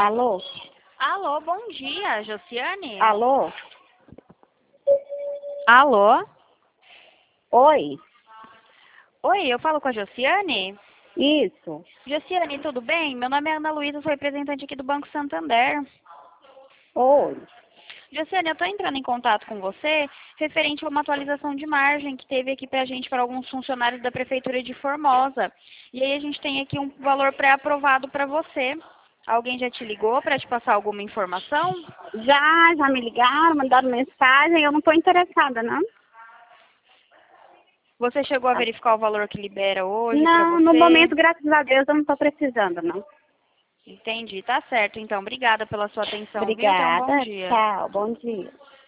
Alô? Alô, bom dia, Josiane? Alô? Alô? Oi? Oi, eu falo com a Josiane? Isso. Josiane, tudo bem? Meu nome é Ana Luísa, sou representante aqui do Banco Santander. Oi. Josiane, eu estou entrando em contato com você referente a uma atualização de margem que teve aqui para a gente, para alguns funcionários da Prefeitura de Formosa. E aí a gente tem aqui um valor pré-aprovado para você. Alguém já te ligou para te passar alguma informação? Já me ligaram, mandaram mensagem, eu não estou interessada, não. Você chegou a verificar o valor que libera hoje para Não, no você? momento, graças a Deus, eu não estou precisando, não. Entendi, tá certo. Então, obrigada pela sua atenção, viu? Tenha um bom Obrigada, dia. tchau, bom dia.